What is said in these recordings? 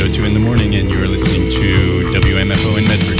8:02 in the morning, and you're listening to WMFO in Medford.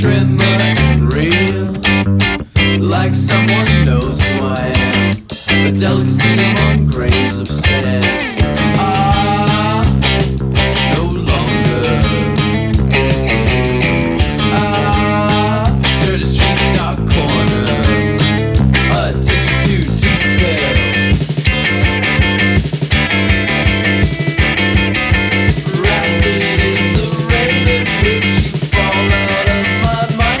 tremor and reel, like someone knows who I am, a delicacy among grains of sand. Ah, no longer. Ah, dirty street, dark corner, attention to detail. Rapid is the rate at which you fall out of my mind.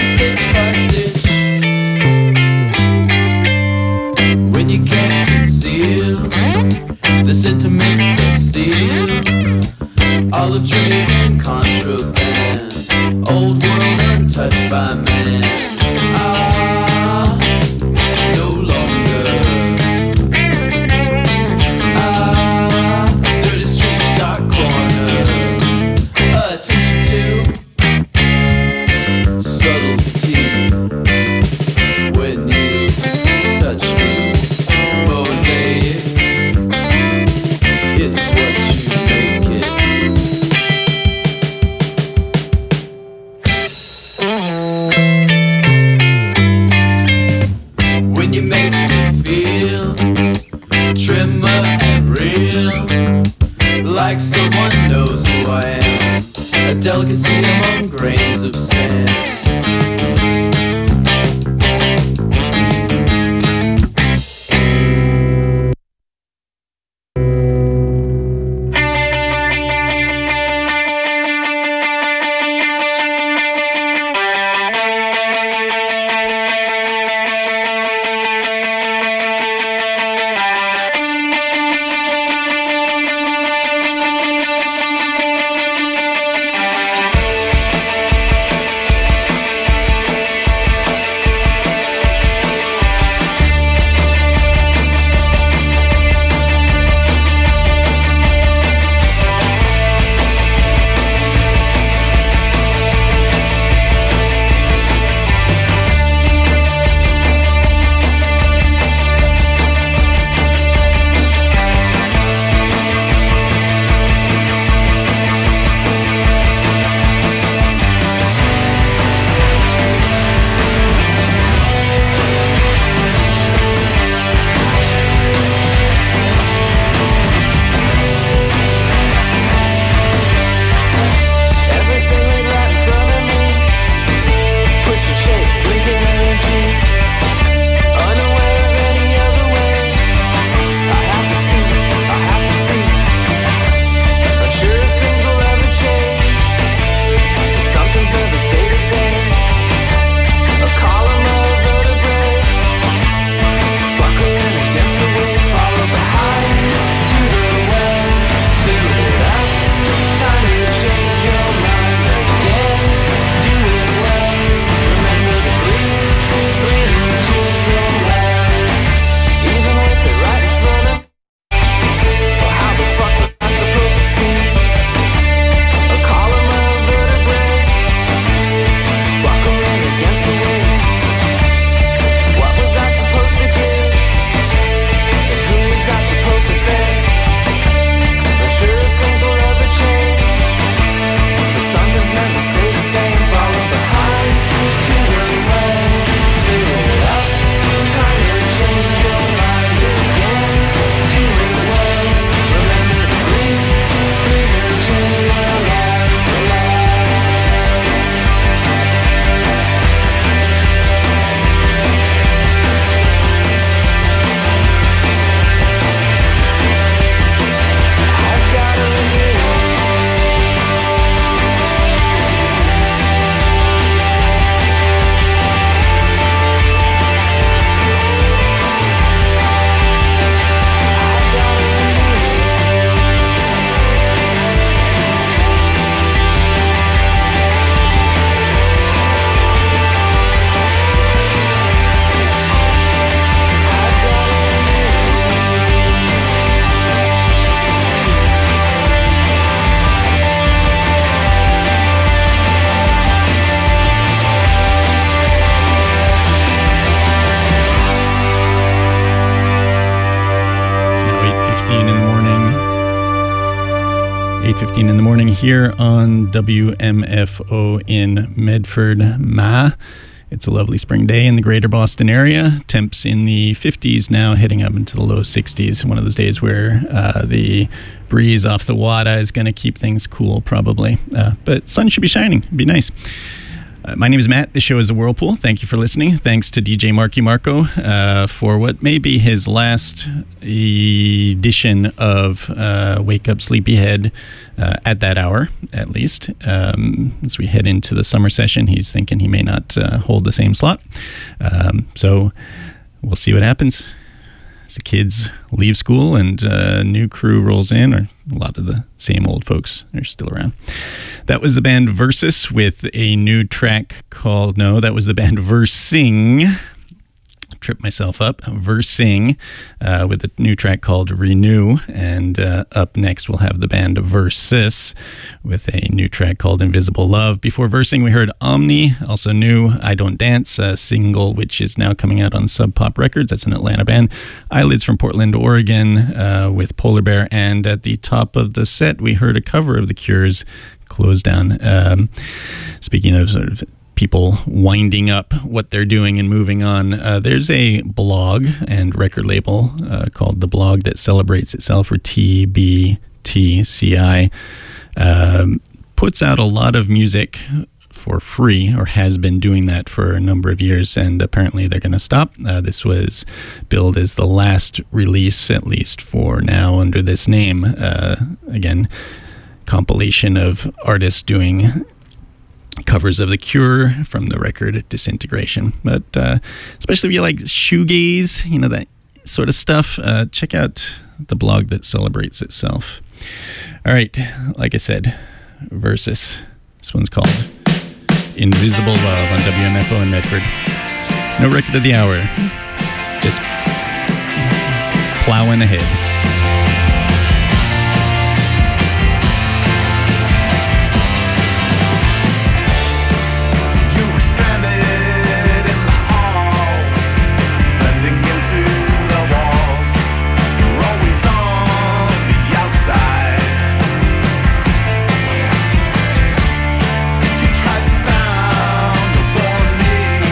8:15 in the morning here on WMFO in Medford, Ma. It's a lovely spring day in the greater Boston area. Temps in the 50s now, heading up into the low 60s. One of those days where the breeze off the water is going to keep things cool, probably. But sun should be shining. It'd be nice. My name is Matt. The show is The Whirlpool. Thank you for listening. Thanks to DJ Marky Marco for what may be his last edition of Wake Up Sleepyhead at that hour, at least. As we head into the summer session, he's thinking he may not hold the same slot. So we'll see what happens. As the kids leave school and a new crew rolls in, or a lot of the same old folks are still around. That was the band Versus with a new track called, no, that was the band Versing. Tripped myself up. Versing with a new track called Renew. And up next we'll have the band Versus with a new track called Invisible Love. Before Versing we heard Omni, also new I Don't Dance, a single which is now coming out on Sub Pop Records. That's an Atlanta band. Eyelids from Portland, Oregon with Polar Bear. And at the top of the set we heard a cover of The Cure's Close Down. Speaking of sort of people winding up what they're doing and moving on, there's a blog and record label called The Blog That Celebrates Itself, or TBTCI, puts out a lot of music for free, or has been doing that for a number of years, and apparently they're going to stop. This was billed as the last release, at least for now, under this name. Again, compilation of artists doing covers of The Cure from the record Disintegration. But especially if you like shoegaze, you know, that sort of stuff, check out The Blog That Celebrates Itself. All right, like I said, Versus. This one's called Invisible Love on WMFO in Medford. No record of the hour, just plowing ahead.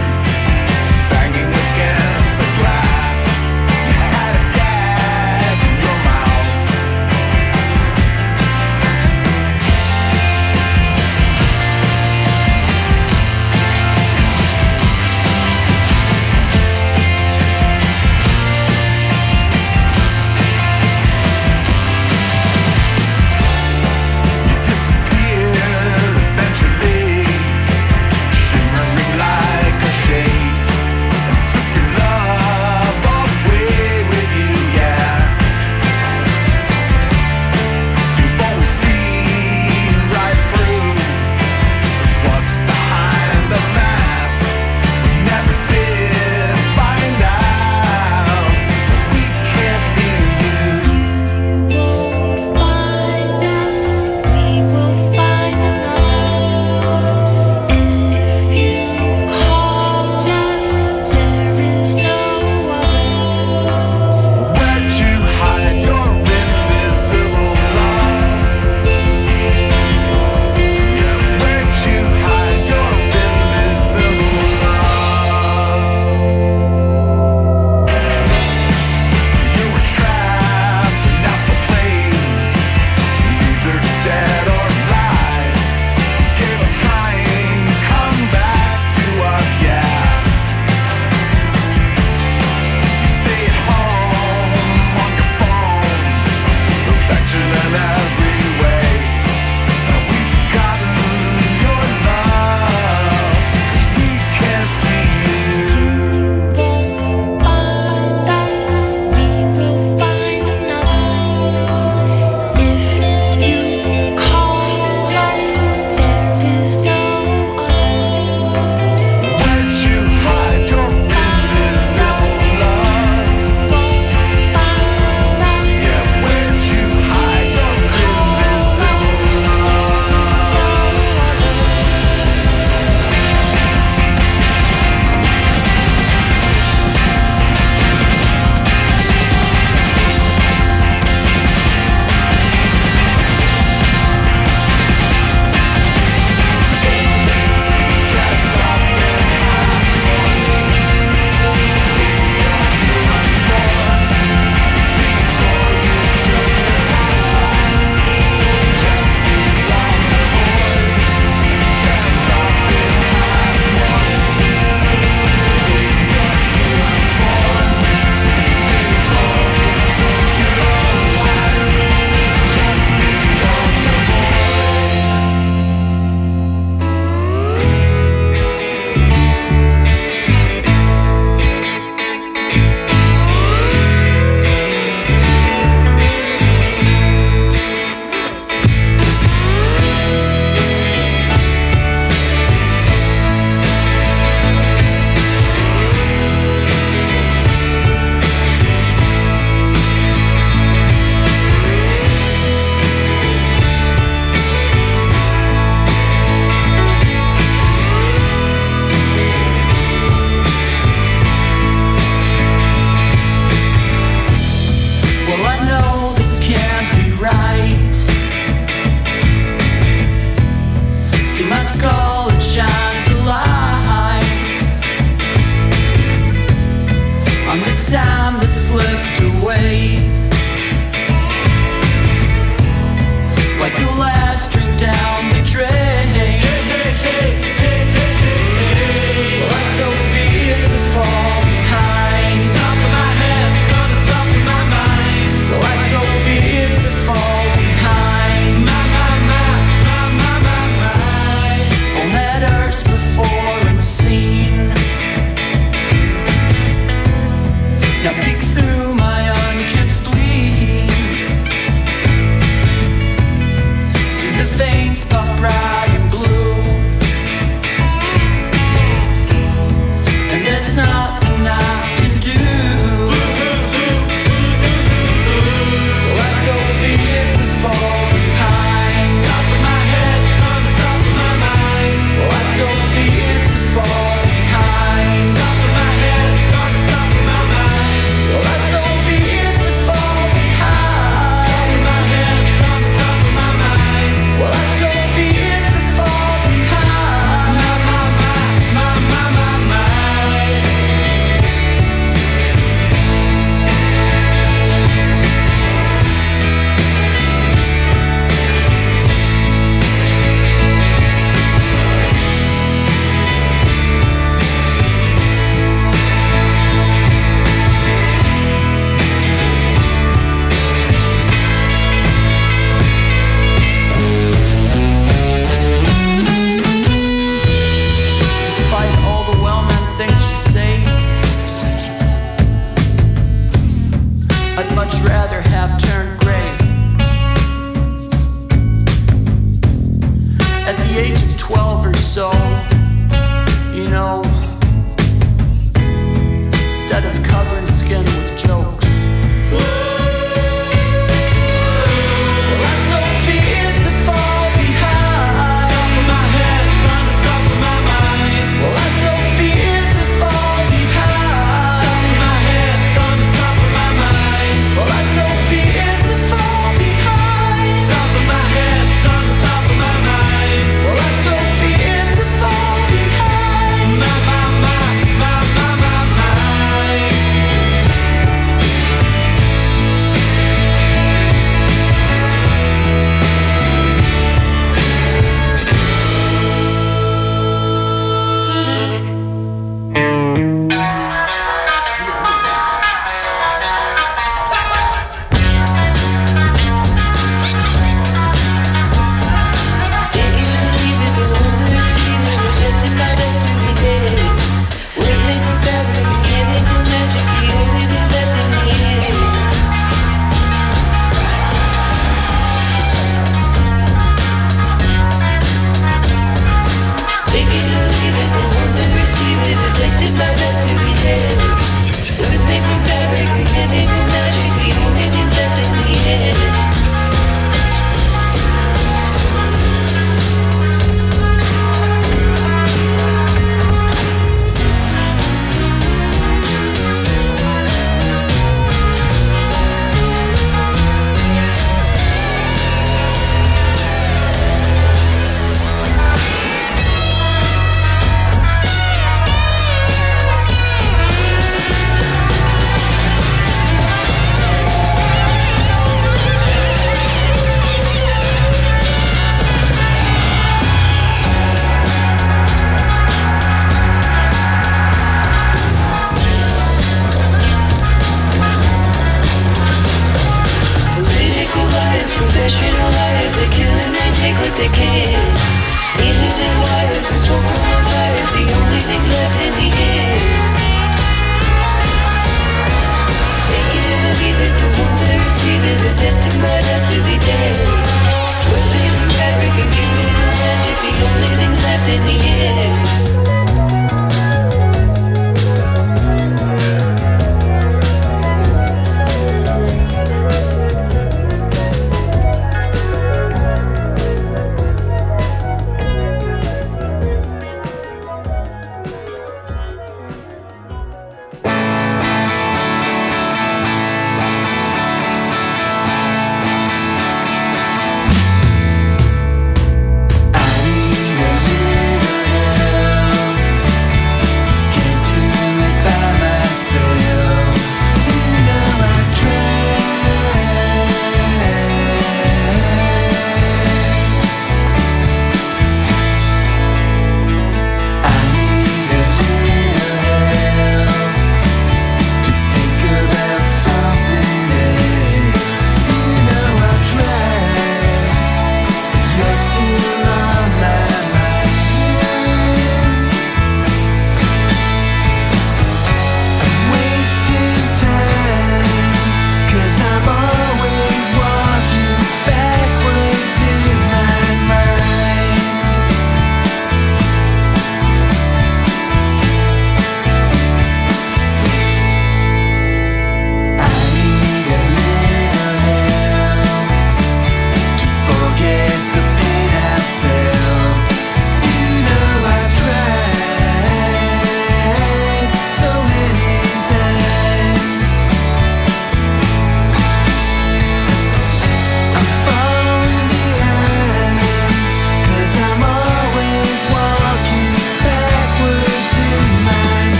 Banging against the glass, you had a gag.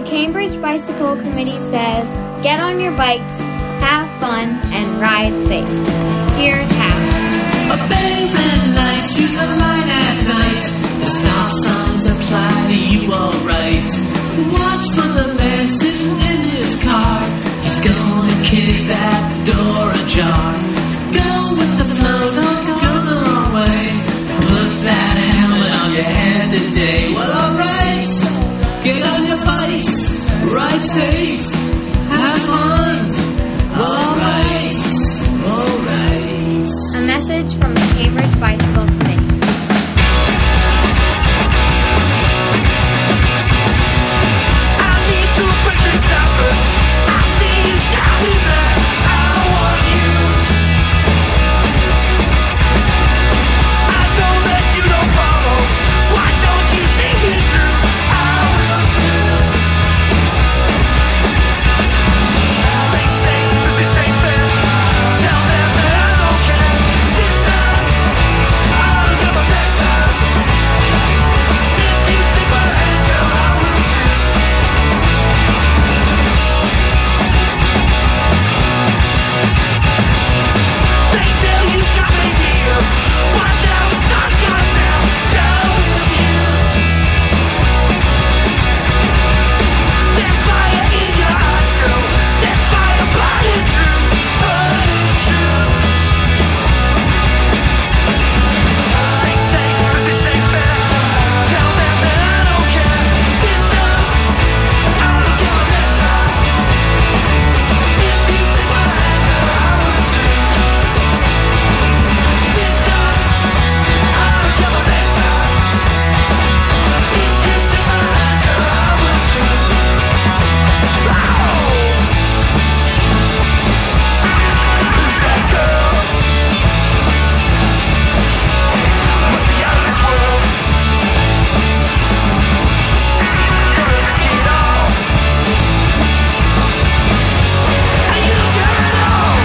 Cambridge Bicycle Committee says, get on your bikes, have fun, and ride safe. Here's how. Obey red lights, use a light at night. The stop signs apply to you alright. Watch for the man sitting in his car. He's gonna kick that door ajar. Go with the flow, don't go the wrong way. Put that helmet on your head today. Well, alright, get on your bikes, ride safe, have fun. Alright, alright. A message from the Cambridge Bicycle Committee. I need to purchase something. I see you shouting that I want you. I know that you don't follow. Why don't you think me through? I will too. They say that this ain't fair. Tell them that I don't care. This time, I'll give my best time. If you take my hand, girl, I will too. They tell you got me here, but now the sun's gone down. Down with you. There's fire in your eyes, girl. There's fire burning through. Burning true. They say that this ain't fair. Tell them that I don't care. This time, I'll give my best time. If you take my hand, girl, I will too. This time, I'll give my best time. If you take my hand, girl, I will too. Who's that girl? Must be out of this world. Girl, let's get on. And you got it all.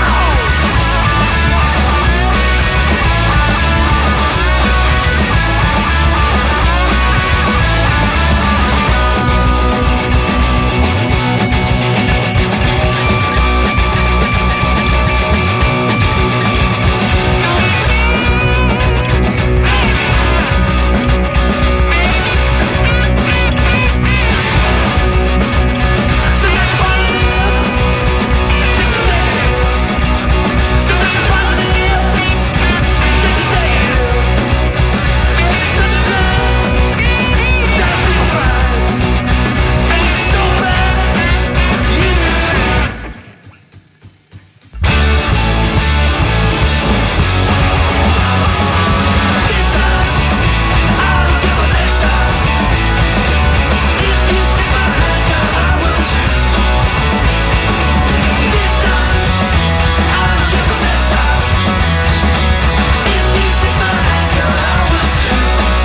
So that's positive. Takes a negative. So that's a positive. Takes a negative. It's such a time that I feel fine. And it's so bad. You too. This time, I'll give my best time. If you take my hand, girl, I will too. This time, I'll give my best time. If you take my hand, girl, I will too.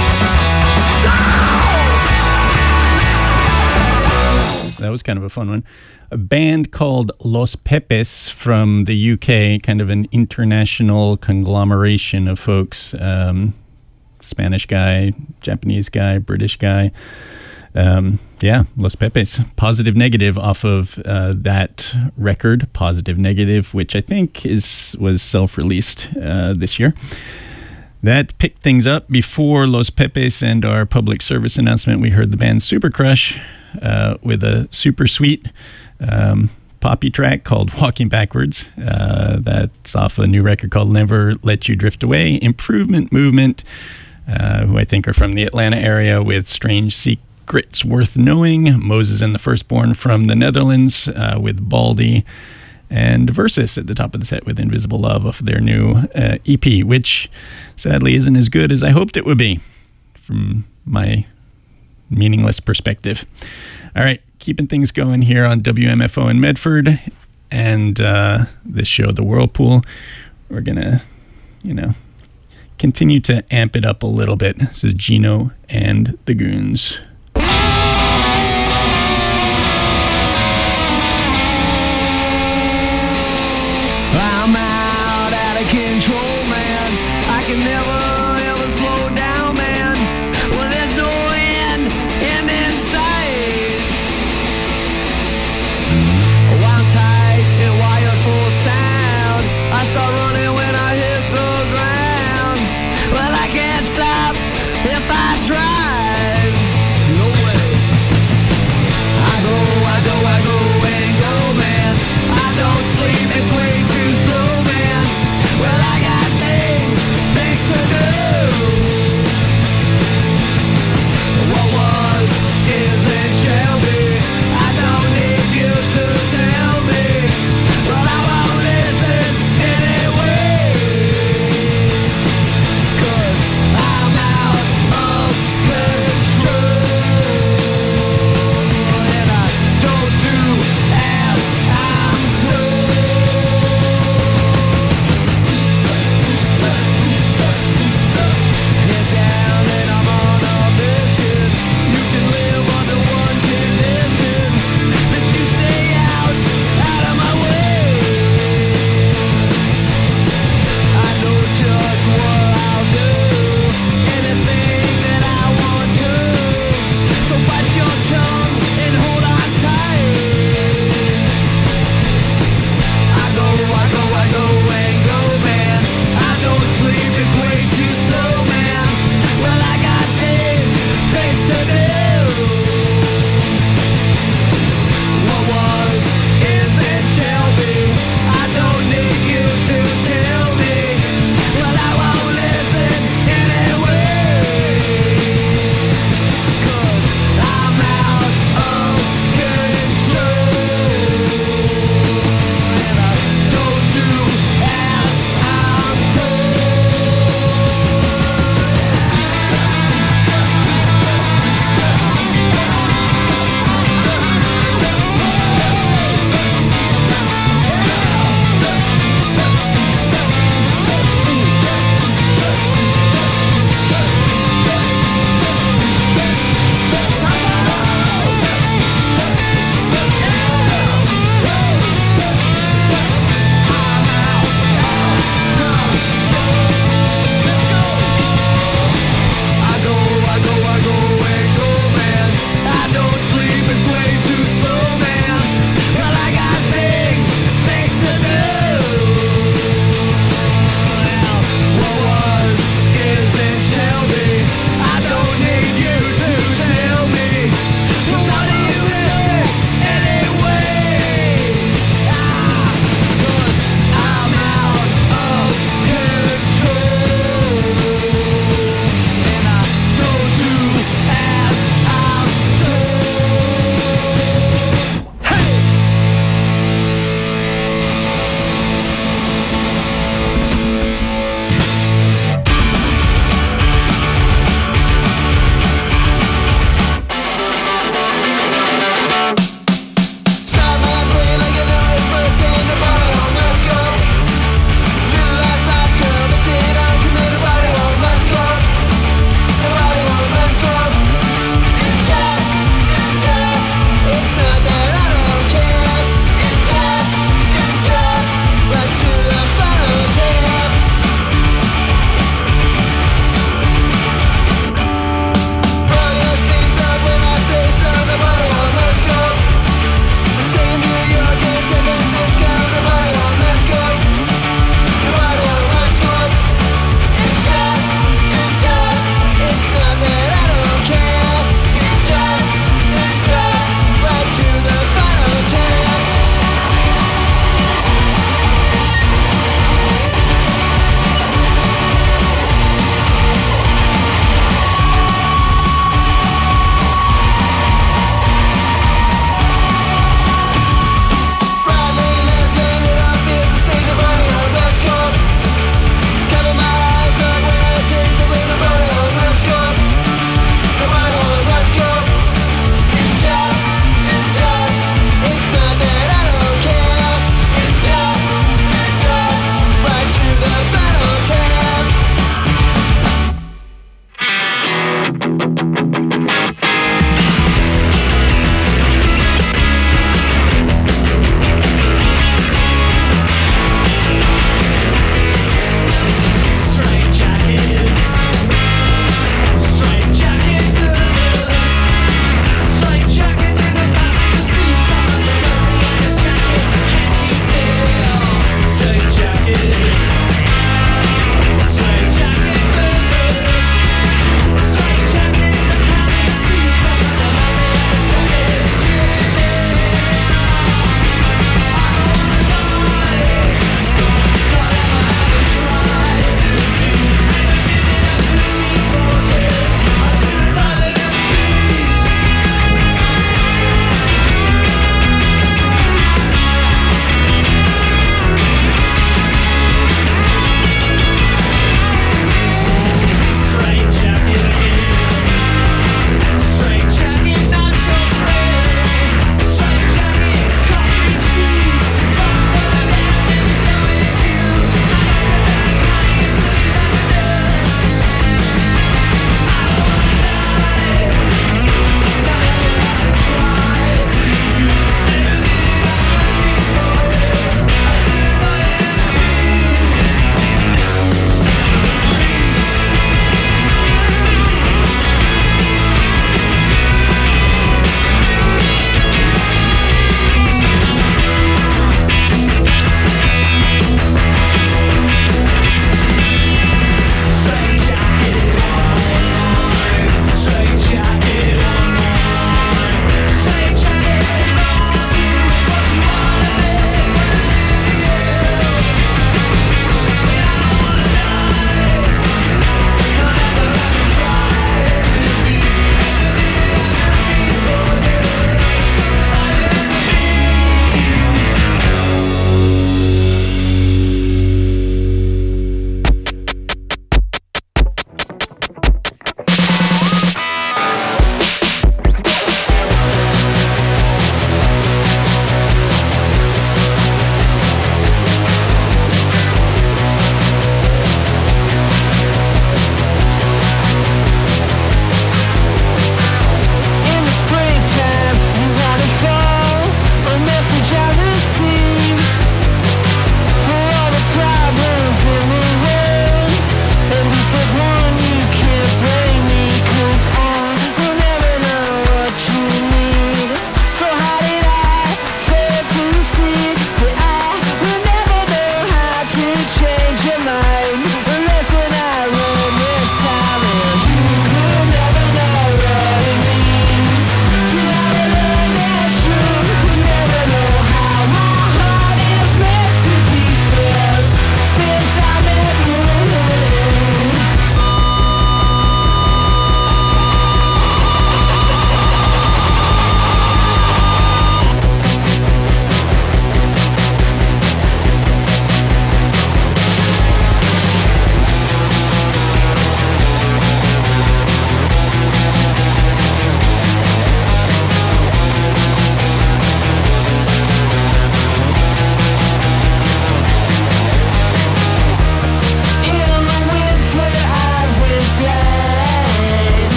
That was kind of a fun one. A band called Los Pepes from the UK, kind of an international conglomeration of folks. Spanish guy, Japanese guy, British guy. Yeah, Los Pepes. Positive Negative off of that record, Positive Negative, which I think was self-released this year. That picked things up. Before Los Pepes and our public service announcement, we heard the band Super Crush with a super sweet poppy track called Walking Backwards. That's off a new record called Never Let You Drift Away. Improvement Movement, who I think are from the Atlanta area, with Strange Secrets Worth Knowing. Moses and the Firstborn from the Netherlands with Baldy. And Versus at the top of the set with Invisible Love of their new EP, which sadly isn't as good as I hoped it would be from my meaningless perspective. All right, keeping things going here on WMFO in Medford and this show, The Whirlpool. We're going to, continue to amp it up a little bit. This is Gino and the Goons. I'm out of control, man. I can never, ever slow down, man. Well, there's no end in sight.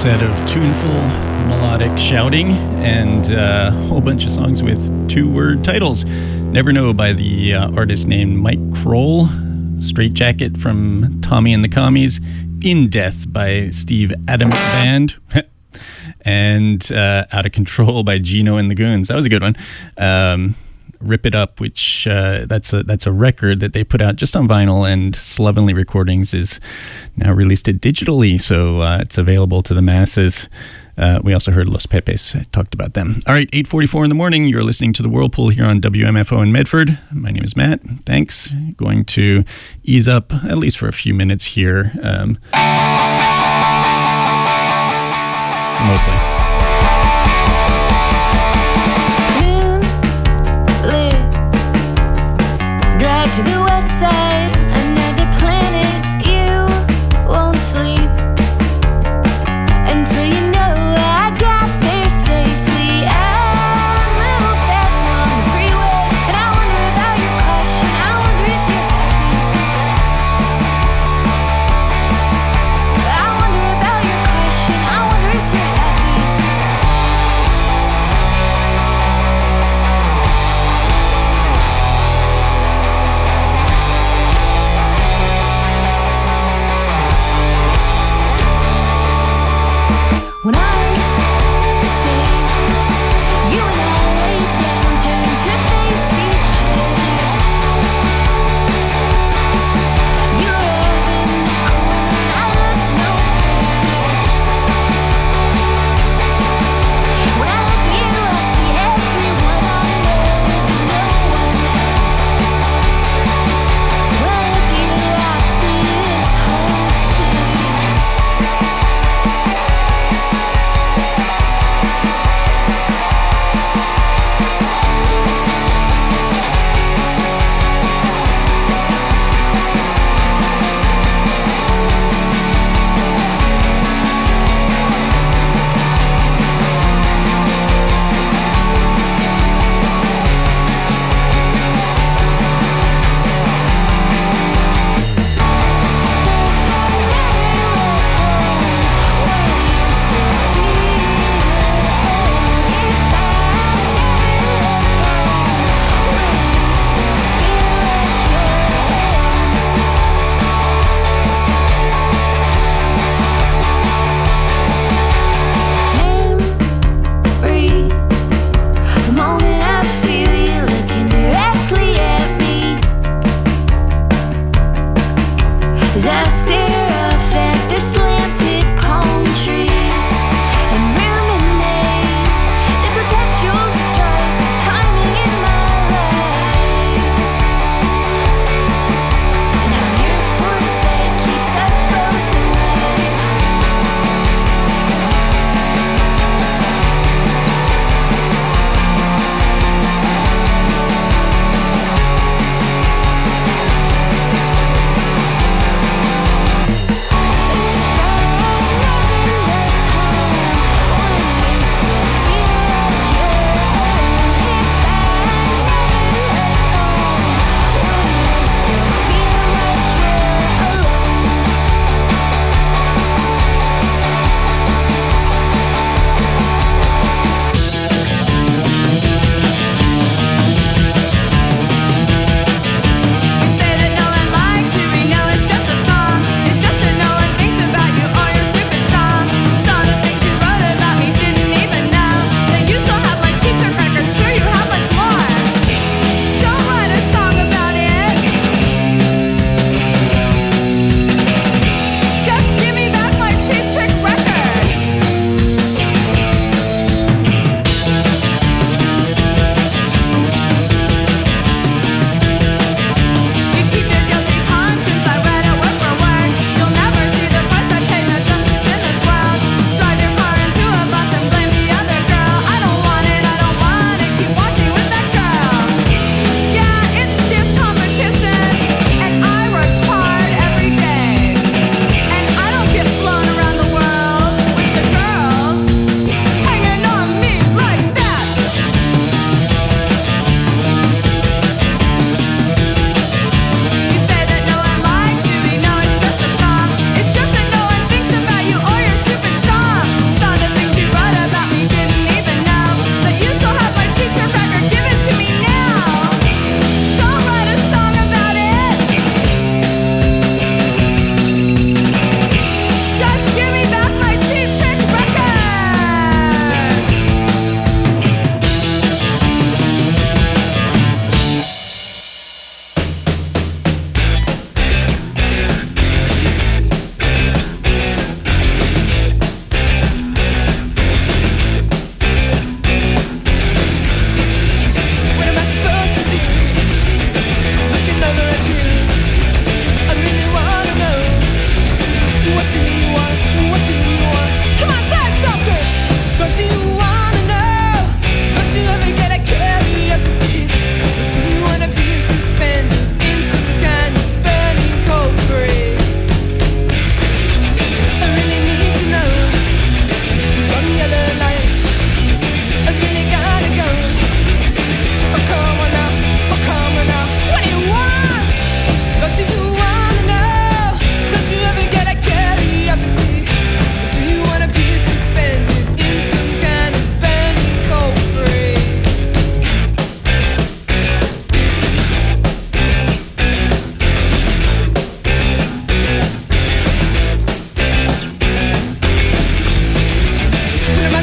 set of tuneful, melodic shouting and a whole bunch of songs with two-word titles. Never Know by the artist named Mike Kroll, Straight Jacket from Tommy and the Commies, In Death by Steve Adamek Band, and Out of Control by Gino and the Goons. That was a good one. Rip It Up, which that's a record that they put out just on vinyl, and Slovenly Recordings is now released it digitally, so it's available to the masses. We also heard Los Pepes, talked about them. All right, 8:44 in the morning, you're listening to The Whirlpool here on WMFO in Medford. My name is Matt, thanks. Going to ease up, at least for a few minutes here. Mostly. Drive to the west side, another planet. You won't sleep until you know I got there safely. I move fast along the freeway, and I wonder about your question. I wonder if you're happy. I wonder about your question. I wonder if you're happy.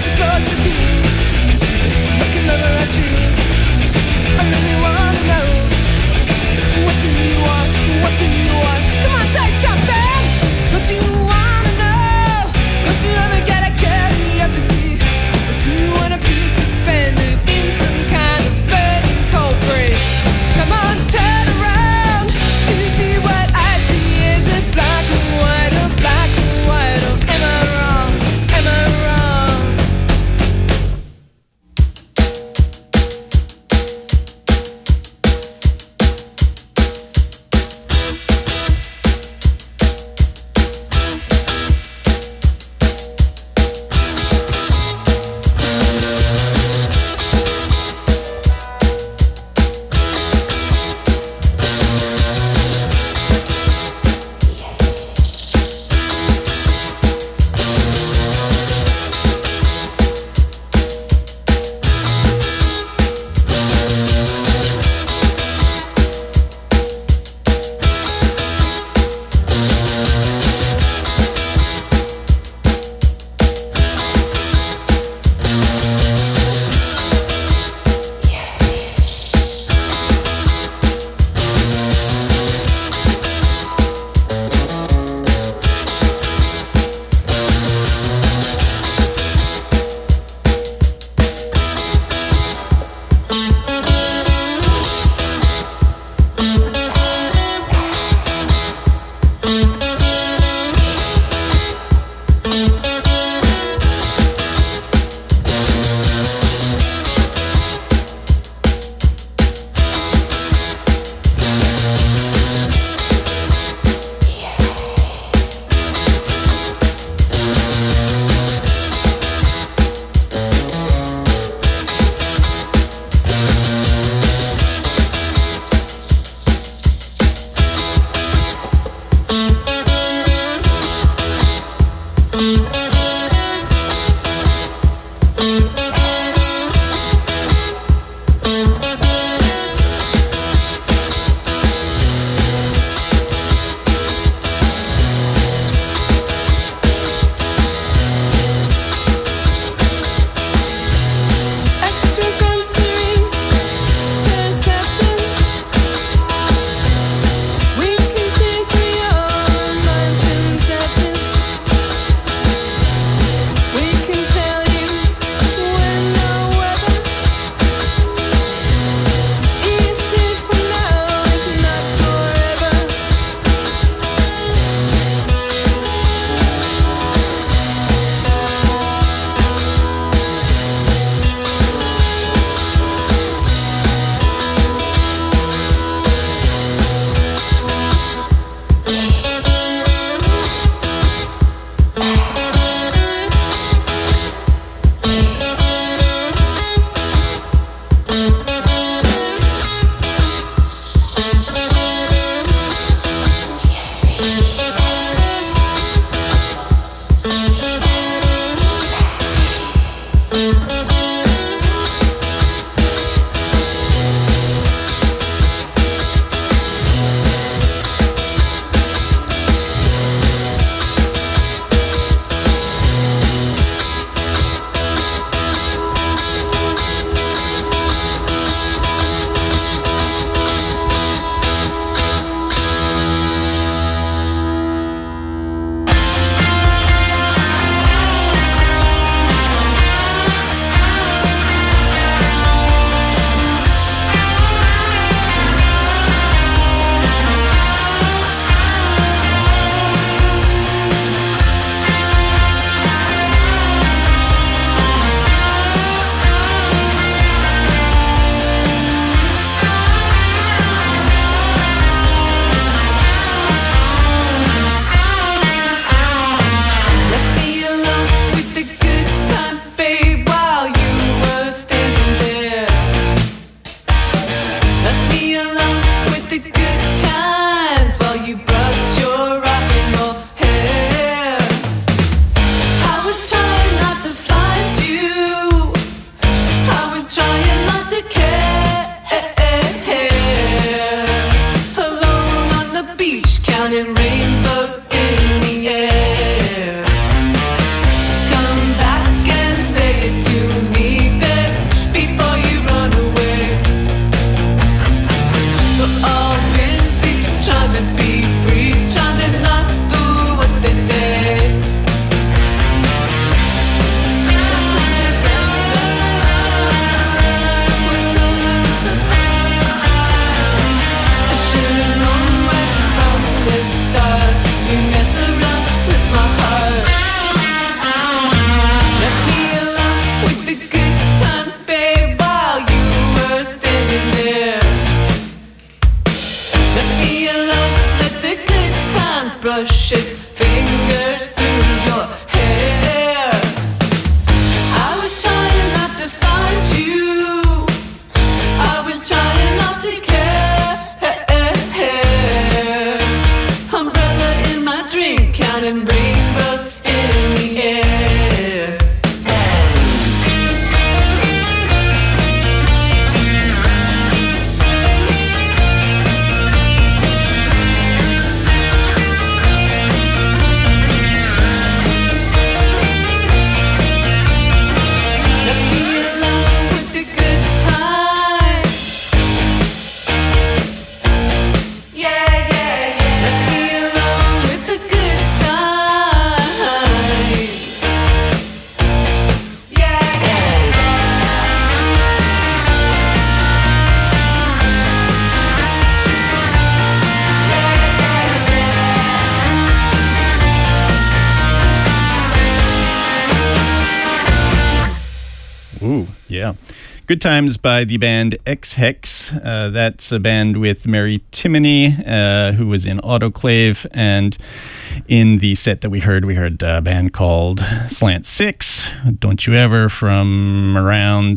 supposed to do? Looking over at you, I really wanna know. What do you want? What do you want? Come on, say something. Don't you wanna know? Don't you ever get a curiosity? Or do you wanna be suspended in some kind of burning cold freeze? Come on, turn around. Do you see what I see? Is it black or white or black or white? Or am I wrong? Am I wrong? Ooh, yeah. Good Times by the band X-Hex. That's a band with Mary Timony, who was in Autoclave. And in the set that we heard a band called Slant 6, Don't You Ever, from around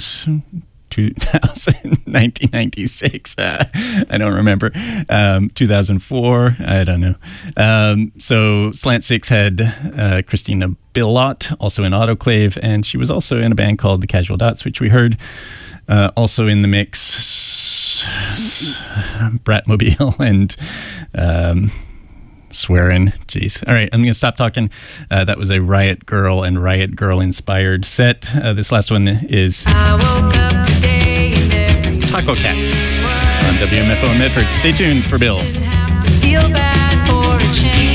1996. I don't remember. 2004. I don't know. So Slant 6 had Christina Billot, also in Autoclave, and she was also in a band called The Casual Dots, which we heard. Also in the mix, Bratmobile and swearing. Jeez. All right, I'm going to stop talking. That was a Riot Girl and Riot Girl inspired set. This last one is Taco Cat on WMFO in Medford. Stay tuned for Bill. Feel bad for a change.